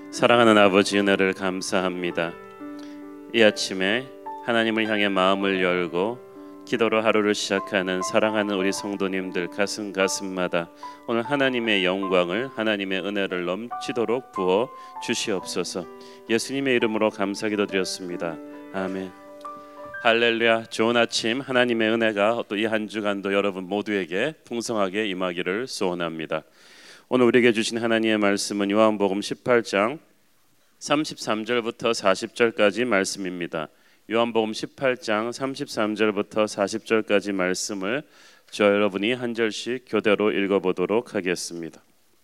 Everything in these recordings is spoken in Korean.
사랑하는 아버지 은혜를 감사합니다. 이 아침에 하나님을 향해 마음을 열고 기도로 하루를 시작하는 사랑하는 우리 성도님들 가슴마다 오늘 하나님의 영광을, 하나님의 은혜를 넘치도록 부어 주시옵소서. 예수님의 이름으로 감사기도 드렸습니다. 아멘. 할렐루야. 좋은 아침. 하나님의 은혜가 또 이 한 주간도 여러분 모두에게 풍성하게 임하기를 소원합니다. 오늘 우리에게 주신 하나님의 말씀은 요한복음 18장 33절부터 40절까지 말씀입니다. 요한복음 18장 33절부터 40절까지 말씀을 저 여러분이 한 절씩 교대로 읽어보도록 하겠습니다.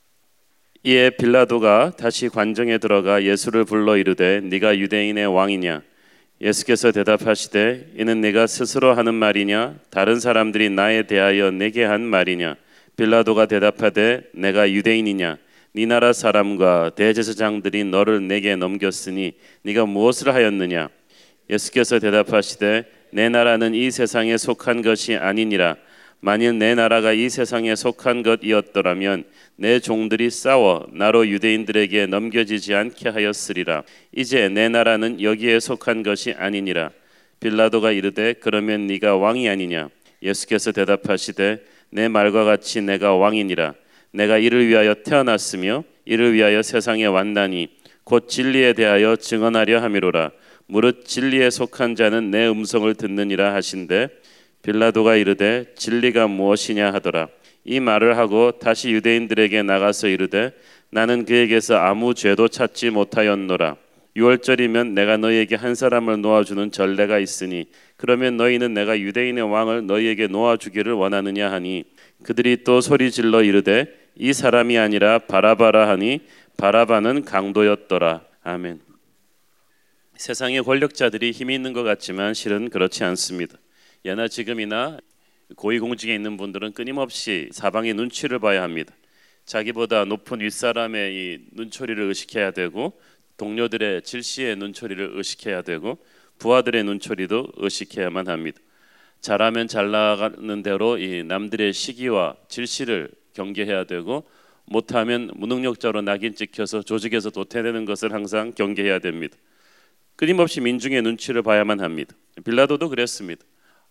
이에 빌라도가 다시 관정에 들어가 예수를 불러 이르되 네가 유대인의 왕이냐? 예수께서 대답하시되 이는 네가 스스로 하는 말이냐? 다른 사람들이 나에 대하여 내게 한 말이냐? 빌라도가 대답하되 내가 유대인이냐? 네 나라 사람과 대제사장들이 너를 내게 넘겼으니 네가 무엇을 하였느냐? 예수께서 대답하시되 내 나라는 이 세상에 속한 것이 아니니라. 만일 내 나라가 이 세상에 속한 것이었더라면 내 종들이 싸워 나로 유대인들에게 넘겨지지 않게 하였으리라. 이제 내 나라는 여기에 속한 것이 아니니라. 빌라도가 이르되 그러면 네가 왕이 아니냐? 예수께서 대답하시되 내 말과 같이 내가 왕이니라. 내가 이를 위하여 태어났으며 이를 위하여 세상에 왔나니 곧 진리에 대하여 증언하려 함이로라. 무릇 진리에 속한 자는 내 음성을 듣느니라 하신대 빌라도가 이르되 진리가 무엇이냐 하더라. 이 말을 하고 다시 유대인들에게 나가서 이르되 나는 그에게서 아무 죄도 찾지 못하였노라. 6월절이면 내가 너희에게 한 사람을 놓아주는 전례가 있으니 그러면 너희는 내가 유대인의 왕을 너희에게 놓아주기를 원하느냐 하니 그들이 또 소리질러 이르되 이 사람이 아니라 바라바라 하니 바라바는 강도였더라. 아멘. 세상의 권력자들이 힘이 있는 것 같지만 실은 그렇지 않습니다. 예나 지금이나 고위공직에 있는 분들은 끊임없이 사방의 눈치를 봐야 합니다. 자기보다 높은 윗사람의 이 눈초리를 의식해야 되고 동료들의 질시의 눈초리를 의식해야 되고 부하들의 눈초리도 의식해야만 합니다. 잘하면 잘 나가는 대로 이 남들의 시기와 질시를 경계해야 되고 못하면 무능력자로 낙인 찍혀서 조직에서 도태되는 것을 항상 경계해야 됩니다. 끊임없이 민중의 눈치를 봐야만 합니다. 빌라도도 그랬습니다.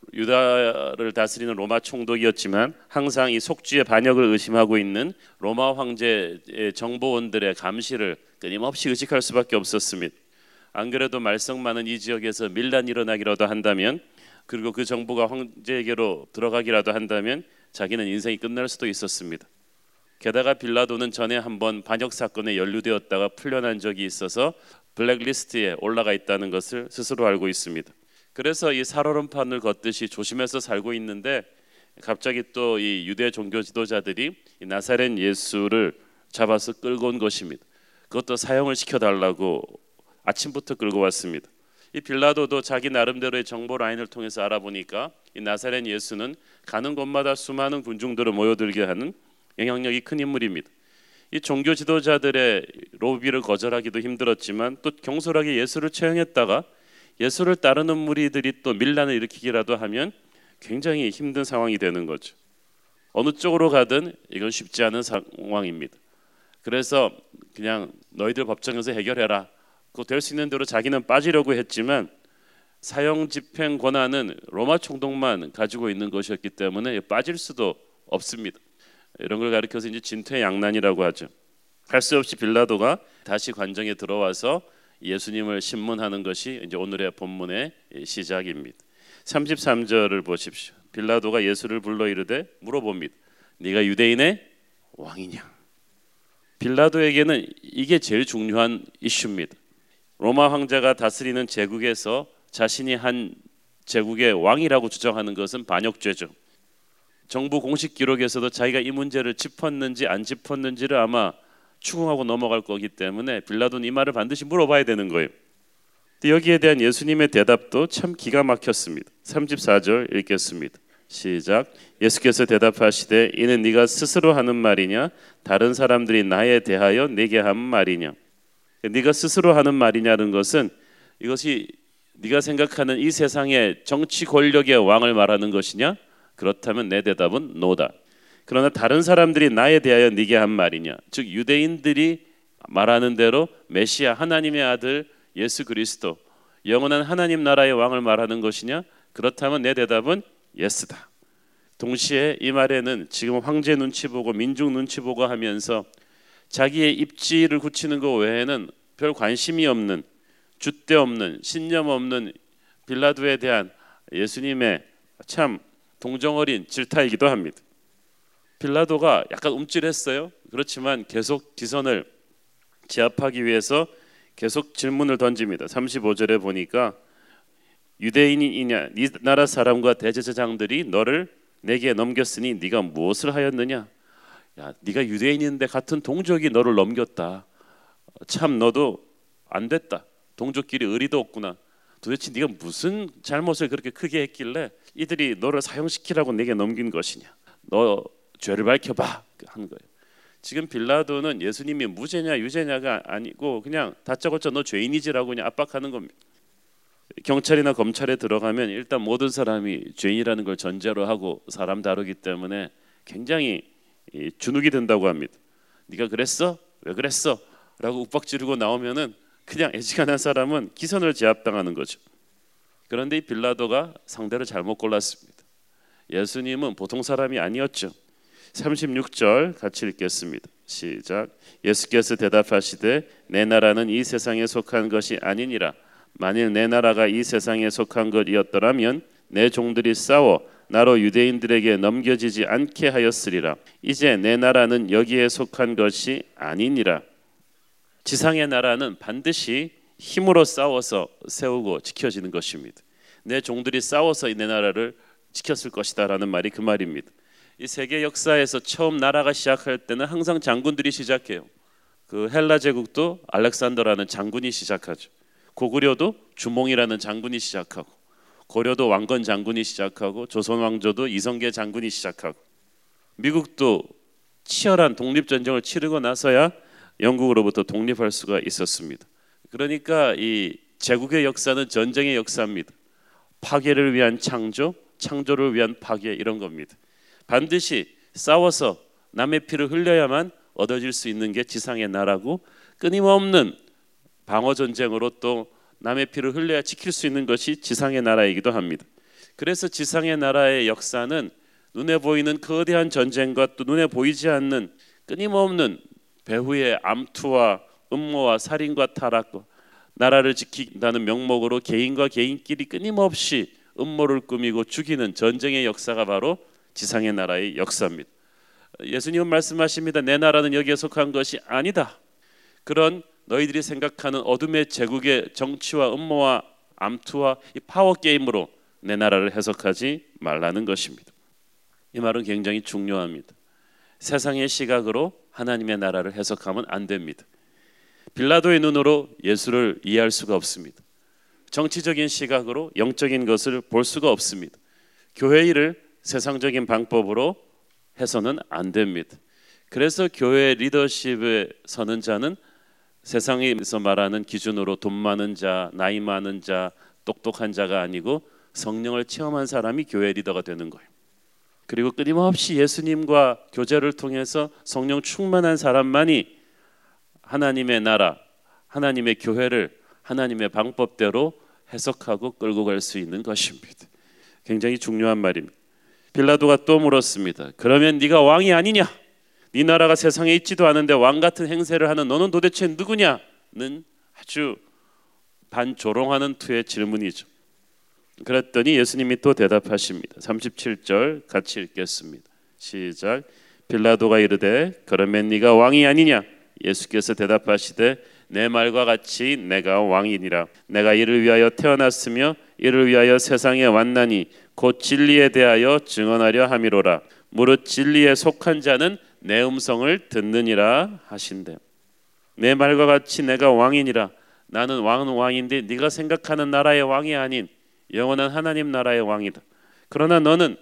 유다를 다스리는 로마 총독이었지만 항상 이 속주의 반역을 의심하고 있는 로마 황제의 정보원들의 감시를 끊임없이 의식할 수밖에 없었습니다. 안 그래도 말썽 많은 이 지역에서 밀란이 일어나기라도 한다면 그리고 그 정보가 황제에게로 들어가기라도 한다면 자기는 인생이 끝날 수도 있었습니다. 게다가 빌라도는 전에 한번 반역 사건에 연루되었다가 풀려난 적이 있어서 블랙리스트에 올라가 있다는 것을 스스로 알고 있습니다. 그래서 이 살얼음판을 걷듯이 조심해서 살고 있는데 갑자기 또 이 유대 종교 지도자들이 이 나사렛 예수를 잡아서 끌고 온 것입니다. 그것도 사형을 시켜달라고 아침부터 끌고 왔습니다. 이 빌라도도 자기 나름대로의 정보 라인을 통해서 알아보니까 이 나사렛 예수는 가는 곳마다 수많은 군중들을 모여들게 하는 영향력이 큰 인물입니다. 이 종교 지도자들의 로비를 거절하기도 힘들었지만 또 경솔하게 예수를 처형했다가 예수를 따르는 무리들이 또 밀란을 일으키기라도 하면 굉장히 힘든 상황이 되는 거죠. 어느 쪽으로 가든 이건 쉽지 않은 상황입니다. 그래서 그냥 너희들 법정에서 해결해라. 그거 될 수 있는 대로 자기는 빠지려고 했지만 사형 집행 권한은 로마 총독만 가지고 있는 것이었기 때문에 빠질 수도 없습니다. 이런 걸 가리켜서 이제 진퇴양난이라고 하죠. 할 수 없이 빌라도가 다시 관정에 들어와서 예수님을 신문하는 것이 이제 오늘의 본문의 시작입니다. 33절을 보십시오. 빌라도가 예수를 불러 이르되 물어봅니다. 네가 유대인의 왕이냐? 빌라도에게는 이게 제일 중요한 이슈입니다. 로마 황제가 다스리는 제국에서 자신이 한 제국의 왕이라고 주장하는 것은 반역죄죠. 정부 공식 기록에서도 자기가 이 문제를 짚었는지 안 짚었는지를 아마 추궁하고 넘어갈 거기 때문에 빌라도는 이 말을 반드시 물어봐야 되는 거예요. 여기에 대한 예수님의 대답도 참 기가 막혔습니다. 34절 읽겠습니다. 시작. 예수께서 대답하시되 이는 네가 스스로 하는 말이냐? 다른 사람들이 나에 대하여 내게 한 말이냐? 네가 스스로 하는 말이냐는 것은 이것이 네가 생각하는 이 세상의 정치 권력의 왕을 말하는 것이냐? 그렇다면 내 대답은 노다. 그러나 다른 사람들이 나에 대하여 네게 한 말이냐? 즉 유대인들이 말하는 대로 메시아 하나님의 아들 예수 그리스도 영원한 하나님 나라의 왕을 말하는 것이냐? 그렇다면 내 대답은 예스다. 동시에 이 말에는 지금 황제 눈치 보고 민중 눈치 보고 하면서 자기의 입지를 굳히는 것 외에는 별 관심이 없는, 줏대 없는, 신념 없는 빌라도에 대한 예수님의 참 동정어린 질타이기도 합니다. 빌라도가 약간 움찔했어요. 그렇지만 계속 기선을 제압하기 위해서 계속 질문을 던집니다. 35절에 보니까 유대인이냐 네 나라 사람과 대제사장들이 너를 내게 넘겼으니 네가 무엇을 하였느냐? 야, 네가 유대인인데 같은 동족이 너를 넘겼다. 참 너도 안 됐다. 동족끼리 의리도 없구나. 도대체 네가 무슨 잘못을 그렇게 크게 했길래 이들이 너를 사형시키라고 내게 넘긴 것이냐? 너 죄를 밝혀봐 하는 거예요. 지금 빌라도는 예수님이 무죄냐 유죄냐가 아니고 그냥 다짜고짜 너 죄인이지라고 그냥 압박하는 겁니다. 경찰이나 검찰에 들어가면 일단 모든 사람이 죄인이라는 걸 전제로 하고 사람 다루기 때문에 굉장히 주눅이 든다고 합니다. 네가 그랬어? 왜 그랬어? 라고 욱박지르고 나오면은 그냥 애지간한 사람은 기선을 제압당하는 거죠. 그런데 이 빌라도가 상대를 잘못 골랐습니다. 예수님은 보통 사람이 아니었죠. 36절 같이 읽겠습니다. 시작. 예수께서 대답하시되 내 나라는 이 세상에 속한 것이 아니니라. 만일 내 나라가 이 세상에 속한 것이었더라면 내 종들이 싸워 나로 유대인들에게 넘겨지지 않게 하였으리라. 이제 내 나라는 여기에 속한 것이 아니니라. 지상의 나라는 반드시 힘으로 싸워서 세우고 지켜지는 것입니다. 내 종들이 싸워서 내 나라를 지켰을 것이다 라는 말이 그 말입니다. 이 세계 역사에서 처음 나라가 시작할 때는 항상 장군들이 시작해요. 그 헬라 제국도 알렉산더라는 장군이 시작하죠. 고구려도 주몽이라는 장군이 시작하고, 고려도 왕건 장군이 시작하고, 조선 왕조도 이성계 장군이 시작하고, 미국도 치열한 독립전쟁을 치르고 나서야 영국으로부터 독립할 수가 있었습니다. 그러니까 이 제국의 역사는 전쟁의 역사입니다. 파괴를 위한 창조, 창조를 위한 파괴, 이런 겁니다. 반드시 싸워서 남의 피를 흘려야만 얻어질 수 있는 게 지상의 나라고, 끊임없는 방어 전쟁으로 또 남의 피를 흘려야 지킬 수 있는 것이 지상의 나라이기도 합니다. 그래서 지상의 나라의 역사는 눈에 보이는 거대한 전쟁과 또 눈에 보이지 않는 끊임없는 배후의 암투와 음모와 살인과 타락과 나라를 지킨다는 명목으로 개인과 개인끼리 끊임없이 음모를 꾸미고 죽이는 전쟁의 역사가 바로 지상의 나라의 역사입니다. 예수님은 말씀하십니다. 내 나라는 여기에 속한 것이 아니다. 그런 너희들이 생각하는 어둠의 제국의 정치와 음모와 암투와 이 파워 게임으로 내 나라를 해석하지 말라는 것입니다. 이 말은 굉장히 중요합니다. 세상의 시각으로 하나님의 나라를 해석하면 안 됩니다. 빌라도의 눈으로 예수를 이해할 수가 없습니다. 정치적인 시각으로 영적인 것을 볼 수가 없습니다. 교회 일을 세상적인 방법으로 해서는 안 됩니다. 그래서 교회 리더십에 서는 자는 세상에서 말하는 기준으로 돈 많은 자, 나이 많은 자, 똑똑한 자가 아니고 성령을 체험한 사람이 교회 리더가 되는 거예요. 그리고 끊임없이 예수님과 교제를 통해서 성령 충만한 사람만이 하나님의 나라, 하나님의 교회를 하나님의 방법대로 해석하고 끌고 갈 수 있는 것입니다. 굉장히 중요한 말입니다. 빌라도가 또 물었습니다. 그러면 네가 왕이 아니냐? 네 나라가 세상에 있지도 않은데 왕 같은 행세를 하는 너는 도대체 누구냐는 아주 반조롱하는 투의 질문이죠. 그랬더니 예수님이 또 대답하십니다. 37절 같이 읽겠습니다. 시작. 빌라도가 이르되 그러면 네가 왕이 아니냐? 예수께서 대답하시되 내 말과 같이 내가 왕이니라. 내가 이를 위하여 태어났으며 이를 위하여 세상에 왔나니 곧 진리에 대하여 증언하려 함이로라. 무릇 진리에 속한 자는 내 음성을 듣느니라 하신대. 내 말과 같이 내가 왕이니라. 나는 왕인데 네가 생각하는 나라의 왕이 아닌 영원한 하나님 나라의 왕이다. 그러나 너는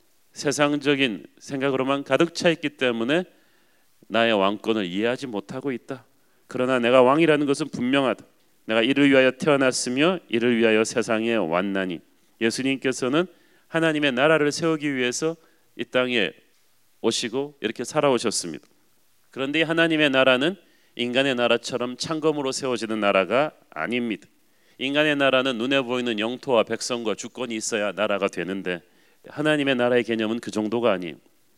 세상적인 생각으로만 가득 차 있기 때문에 나의 왕권을 이해하지 못하고 있다. 그러나 내가 왕이라는 것은 분명하다. 내가 이를 위하여 태어났으며 이를 위하여 세상에 왔나니. 예수님께서는 하나님의 나라를 세우기 위해서 이 땅에 오시고 이렇게 살아오셨습니다. 그런데 하나님의 나라는 인간의 나라처럼 창검으로 세워지는 나라가 아닙니다. 인간의 나라는 눈에 보이는 영토와 백성과 주권이 있어야 나라가 되는데 하나님의 나라의 개념은 그 정도가 아니에요.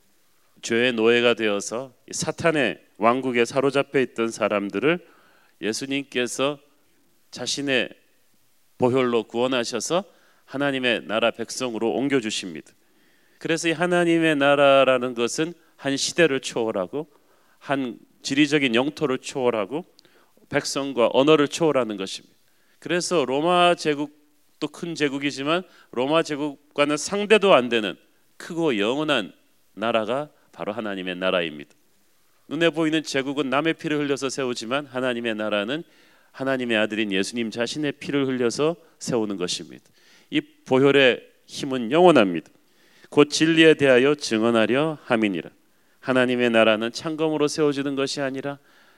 죄의 노예가 되어서 사탄의 왕국에 사로잡혀 있던 사람들을 예수님께서 자신의 보혈로 구원하셔서 하나님의 나라 백성으로 옮겨주십니다. 그래서 이 하나님의 나라라는 것은 한 시대를 초월하고 한 지리적인 영토를 초월하고 백성과 언어를 초월하는 것입니다. 그래서 로마 제국도 큰 제국이지만 로마 제국과는 상대도 안 되는 크고 영원한 나라가 바로 하나님의 나라입니다. 눈에 보이는 제국은 남의 피를 흘려서 세우지만 하나님의 나라는 하나님의 아들인 예수님 자신의 피를 흘려서 세우는 것입니다. 이 보혈의 힘은 영원합니다. 곧 진리에 대하여 증언하려 함이니라. 하나님의 나라는 창검으로 세워지는 것이 아니라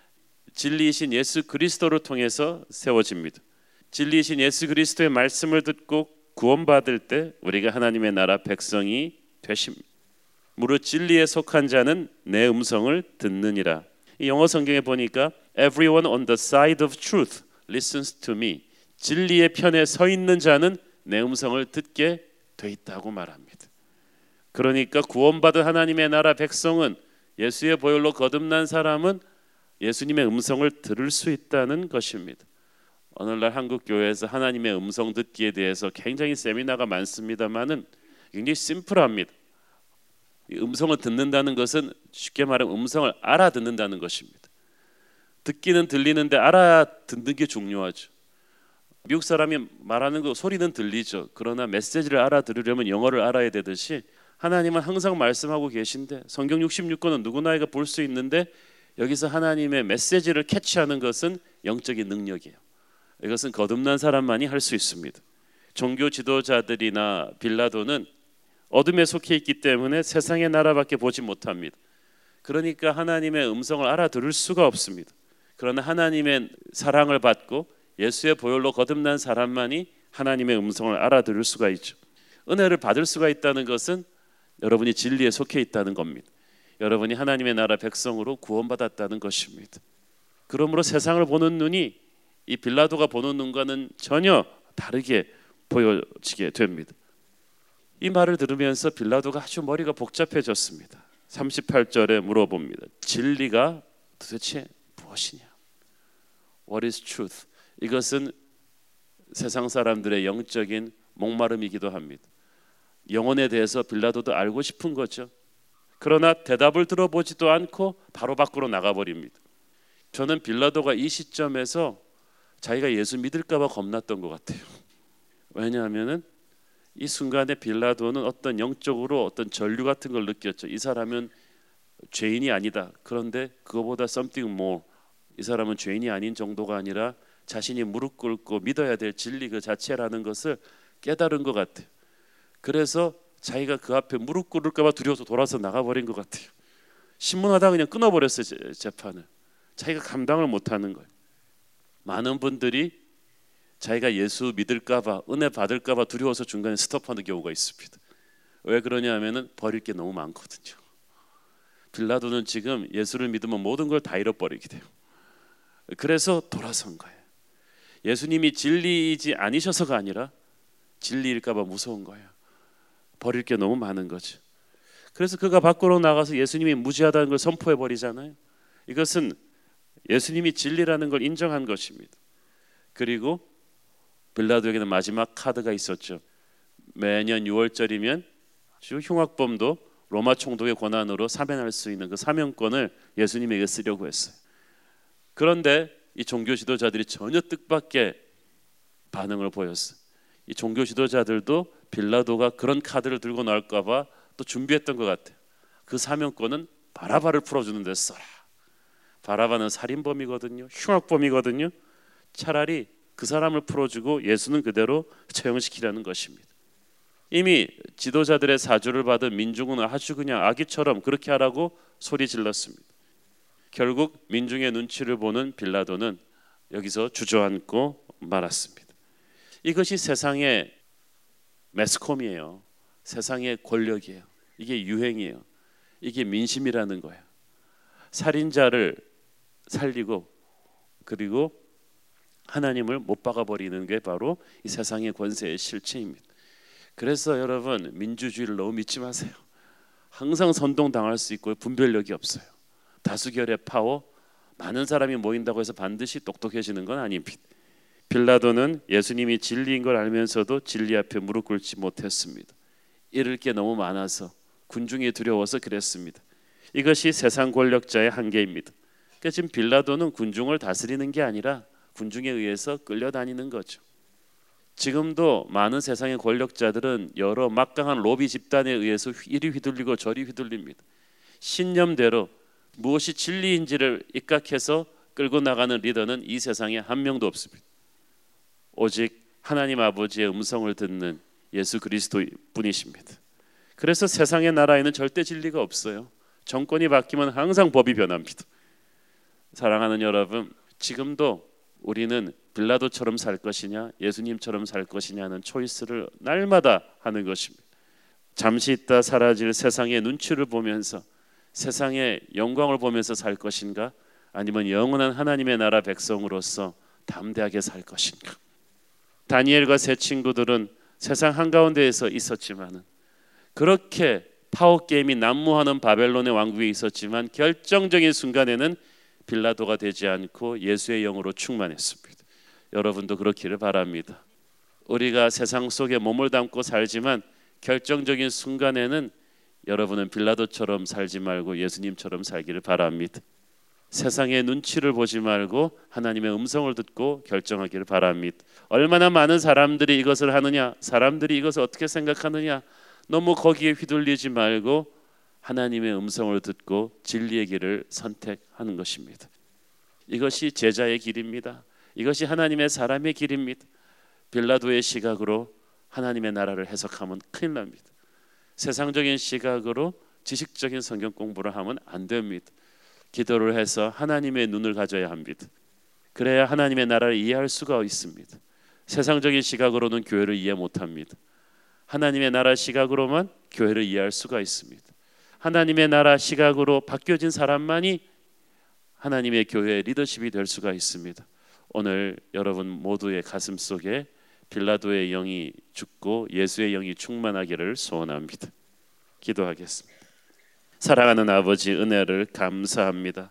진리이신 예수 그리스도를 통해서 세워집니다. 진리이신 예수 그리스도의 말씀을 듣고 구원받을 때 우리가 하나님의 나라 백성이 되십니다. 무릇 진리에 속한 자는 내 음성을 듣느니라. 이 영어 성경에 보니까 Everyone on the side of truth listens to me. 진리의 편에 서 있는 자는 내 음성을 듣게 돼 있다고 말합니다. 그러니까 구원받은 하나님의 나라 백성은 예수의 보혈로 거듭난 사람은 예수님의 음성을 들을 수 있다는 것입니다. 오늘날 한국 교회에서 하나님의 음성 듣기에 대해서 굉장히 세미나가 많습니다만은 굉장히 심플합니다. 이 음성을 듣는다는 것은 쉽게 말하면 음성을 알아듣는다는 것입니다. 듣기는 들리는데 알아듣는 게 중요하죠. 미국 사람이 말하는 거 소리는 들리죠. 그러나 메시지를 알아들으려면 영어를 알아야 되듯이 하나님은 항상 말씀하고 계신데 성경 66권은 누구나가 볼 수 있는데 여기서 하나님의 메시지를 캐치하는 것은 영적인 능력이에요. 이것은 거듭난 사람만이 할 수 있습니다. 종교 지도자들이나 빌라도는 어둠에 속해 있기 때문에 세상의 나라밖에 보지 못합니다. 그러니까 하나님의 음성을 알아들을 수가 없습니다. 그러나 하나님의 사랑을 받고 예수의 보혈로 거듭난 사람만이 하나님의 음성을 알아들을 수가 있죠. 은혜를 받을 수가 있다는 것은 여러분이 진리에 속해 있다는 겁니다. 여러분이 하나님의 나라 백성으로 구원받았다는 것입니다. 그러므로 세상을 보는 눈이 이 빌라도가 보는 눈과는 전혀 다르게 보여지게 됩니다. 이 말을 들으면서 빌라도가 아주 머리가 복잡해졌습니다. 38절에 물어봅니다. 진리가 도대체 무엇이냐? What is truth? 이것은 세상 사람들의 영적인 목마름이기도 합니다. 영혼에 대해서 빌라도도 알고 싶은 거죠. 그러나 대답을 들어보지도 않고 바로 밖으로 나가버립니다. 저는 빌라도가 이 시점에서 자기가 예수 믿을까 봐 겁났던 것 같아요. 왜냐하면 이 순간에 빌라도는 어떤 영적으로 어떤 전류 같은 걸 느꼈죠. 이 사람은 죄인이 아니다. 그런데 그거보다 something more, 이 사람은 죄인이 아닌 정도가 아니라 자신이 무릎 꿇고 믿어야 될 진리 그 자체라는 것을 깨달은 것 같아요. 그래서 자기가 그 앞에 무릎 꿇을까 봐 두려워서 돌아서 나가버린 것 같아요. 신문하다가 그냥 끊어버렸어요. 재판을. 자기가 감당을 못하는 거예요. 많은 분들이 자기가 예수 믿을까 봐, 은혜 받을까 봐 두려워서 중간에 스톱하는 경우가 있습니다. 왜 그러냐 하면은 버릴 게 너무 많거든요. 빌라도는 지금 예수를 믿으면 모든 걸 다 잃어버리게 돼요. 그래서 돌아선 거예요. 예수님이 진리이지 아니셔서가 아니라 진리일까 봐 무서운 거예요. 버릴 게 너무 많은 거죠. 그래서 그가 밖으로 나가서 예수님이 무지하다는 걸 선포해 버리잖아요. 이것은 예수님이 진리라는 걸 인정한 것입니다. 그리고 빌라도에게는 마지막 카드가 있었죠. 매년 6월절이면 주 흉악범도 로마 총독의 권한으로 사면할 수 있는 그 사면권을 예수님에게 쓰려고 했어요. 그런데 이 종교 지도자들이 전혀 뜻밖의 반응을 보였어요. 이 종교 지도자들도 빌라도가 그런 카드를 들고 나올까 봐 또 준비했던 것 같아요. 그 사면권은 바라바를 풀어주는 데 써라. 바라바는 살인범이거든요. 흉악범이거든요. 차라리 그 사람을 풀어주고 예수는 그대로 처형시키라는 것입니다. 이미 지도자들의 사주를 받은 민중은 아주 그냥 아기처럼 그렇게 하라고 소리 질렀습니다. 결국 민중의 눈치를 보는 빌라도는 여기서 주저앉고 말았습니다. 이것이 세상의 매스컴이에요. 세상의 권력이에요. 이게 유행이에요. 이게 민심이라는 거예요. 살인자를 살리고 그리고 하나님을 못 박아버리는 게 바로 이 세상의 권세의 실체입니다. 그래서 여러분, 민주주의를 너무 믿지 마세요. 항상 선동당할 수 있고 분별력이 없어요. 다수결의 파워, 많은 사람이 모인다고 해서 반드시 똑똑해지는 건 아닙니다. 빌라도는 예수님이 진리인 걸 알면서도 진리 앞에 무릎 꿇지 못했습니다. 잃을 게 너무 많아서, 군중이 두려워서 그랬습니다. 이것이 세상 권력자의 한계입니다. 그러니까 지금 빌라도는 군중을 다스리는 게 아니라 군중에 의해서 끌려다니는 거죠. 지금도 많은 세상의 권력자들은 여러 막강한 로비 집단에 의해서 이리 휘둘리고 저리 휘둘립니다. 신념대로 무엇이 진리인지를 입각해서 끌고 나가는 리더는 이 세상에 한 명도 없습니다. 오직 하나님 아버지의 음성을 듣는 예수 그리스도 뿐이십니다. 그래서 세상의 나라에는 절대 진리가 없어요. 정권이 바뀌면 항상 법이 변합니다. 사랑하는 여러분, 지금도 우리는 빌라도처럼 살 것이냐 예수님처럼 살 것이냐는 초이스를 날마다 하는 것입니다. 잠시 있다 사라질 세상의 눈치를 보면서 세상의 영광을 보면서 살 것인가, 아니면 영원한 하나님의 나라 백성으로서 담대하게 살 것인가. 다니엘과 세 친구들은 세상 한가운데에서 있었지만은, 그렇게 파워게임이 난무하는 바벨론의 왕국에 있었지만 결정적인 순간에는 빌라도가 되지 않고 예수의 영으로 충만했습니다. 여러분도 그렇기를 바랍니다. 우리가 세상 속에 몸을 담고 살지만 결정적인 순간에는 여러분은 빌라도처럼 살지 말고 예수님처럼 살기를 바랍니다. 세상의 눈치를 보지 말고 하나님의 음성을 듣고 결정하기를 바랍니다. 얼마나 많은 사람들이 이것을 하느냐, 사람들이 이것을 어떻게 생각하느냐, 너무 거기에 휘둘리지 말고 하나님의 음성을 듣고 진리의 길을 선택하는 것입니다. 이것이 제자의 길입니다. 이것이 하나님의 사람의 길입니다. 빌라도의 시각으로 하나님의 나라를 해석하면 큰일 납니다. 세상적인 시각으로 지식적인 성경 공부를 하면 안 됩니다. 기도를 해서 하나님의 눈을 가져야 합니다. 그래야 하나님의 나라를 이해할 수가 있습니다. 세상적인 시각으로는 교회를 이해 못합니다. 하나님의 나라 시각으로만 교회를 이해할 수가 있습니다. 하나님의 나라 시각으로 바뀌어진 사람만이 하나님의 교회의 리더십이 될 수가 있습니다. 오늘 여러분 모두의 가슴 속에 빌라도의 영이 죽고 예수의 영이 충만하기를 소원합니다. 기도하겠습니다. 사랑하는 아버지, 은혜를 감사합니다.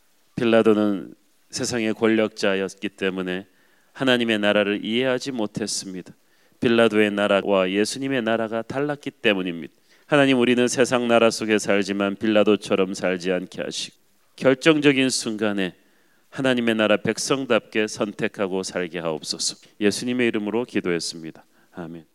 빌라도는 세상의 권력자였기 때문에 하나님의 나라를 이해하지 못했습니다. 빌라도의 나라와 예수님의 나라가 달랐기 때문입니다. 하나님, 우리는 세상 나라 속에 살지만 빌라도처럼 살지 않게 하시고 결정적인 순간에 하나님의 나라 백성답게 선택하고 살게 하옵소서. 예수님의 이름으로 기도했습니다. 아멘.